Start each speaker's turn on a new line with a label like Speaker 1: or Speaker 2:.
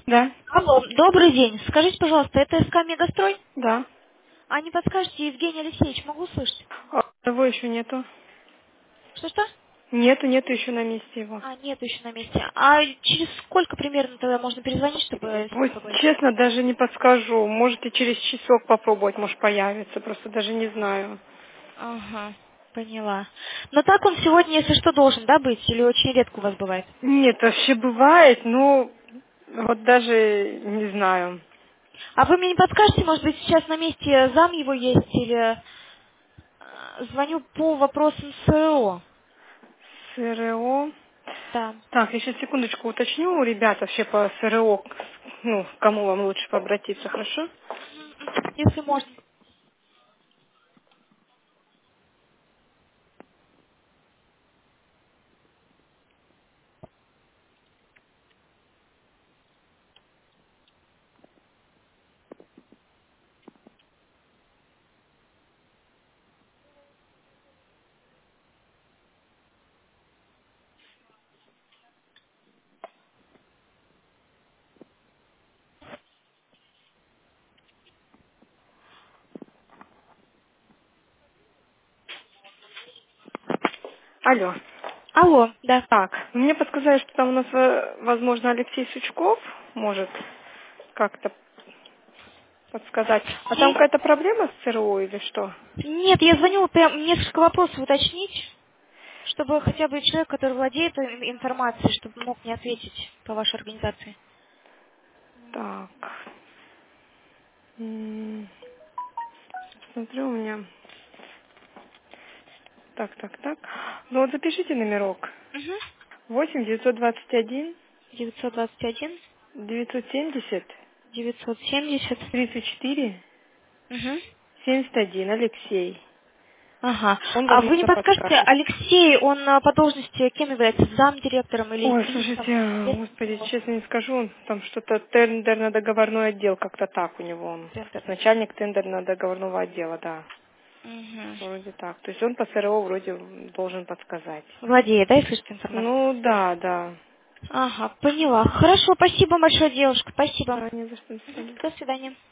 Speaker 1: Да,
Speaker 2: Алло, добрый день. Скажите, пожалуйста, это СК Мегастрой?
Speaker 1: да.
Speaker 2: А не подскажете, Евгений Алексеевич, могу услышать?
Speaker 1: А его еще нету.
Speaker 2: Что-что?
Speaker 1: Нету еще на месте его.
Speaker 2: А, нет еще на месте. А через сколько примерно тогда можно перезвонить, чтобы с ним
Speaker 1: Вот
Speaker 2: поговорить?
Speaker 1: честно, даже не подскажу. Можете через часок попробовать, может появится. Просто даже не знаю.
Speaker 2: Ага, поняла. Но так он сегодня, если что, должен, да, быть? Или очень редко у вас бывает?
Speaker 1: Нет, вообще бывает, но вот даже не знаю.
Speaker 2: А вы мне не подскажете, может быть, сейчас на месте зам его есть, или звоню по вопросам СРО?
Speaker 1: СРО.
Speaker 2: Да.
Speaker 1: Так, я сейчас секундочку уточню у ребят вообще по СРО, ну, к кому вам лучше обратиться, хорошо?
Speaker 2: Если можно.
Speaker 1: Алло.
Speaker 2: Алло, да.
Speaker 1: Так, мне подсказали, что там у нас, возможно, Алексей Сучков может как-то подсказать. А там
Speaker 2: Алексей?
Speaker 1: какая-то проблема с ЦРУ или что?
Speaker 2: Нет, я звоню прям несколько вопросов уточнить, чтобы хотя бы человек, который владеет информацией, чтобы мог мне ответить по вашей организации.
Speaker 1: Так. М, Смотрю, у меня... Так. Ну вот запишите номерок.
Speaker 2: Угу.
Speaker 1: 8 921
Speaker 2: 921
Speaker 1: 970
Speaker 2: 970.
Speaker 1: 34
Speaker 2: Угу.
Speaker 1: 71. Алексей.
Speaker 2: Ага.
Speaker 1: Он
Speaker 2: А
Speaker 1: вам
Speaker 2: вы не
Speaker 1: лично
Speaker 2: подскажете,
Speaker 1: подскажет.
Speaker 2: Алексей, он по должности кем является? Замдиректором или
Speaker 1: Ой,
Speaker 2: юристом?
Speaker 1: слушайте,
Speaker 2: Известно
Speaker 1: господи,
Speaker 2: его
Speaker 1: честно не скажу, он там что-то тендерно-договорной отдел, как-то так у него он.
Speaker 2: центр.
Speaker 1: Начальник тендерно-договорного отдела, да.
Speaker 2: Угу.
Speaker 1: Вроде так. То есть он по СРО вроде должен подсказать.
Speaker 2: Владеет, да, если что, информацией?
Speaker 1: Ну, да, да.
Speaker 2: Ага, поняла. Хорошо, спасибо большое, девушка, спасибо.
Speaker 1: Да, не за что, до
Speaker 2: Мгм.
Speaker 1: свидания.
Speaker 2: До свидания.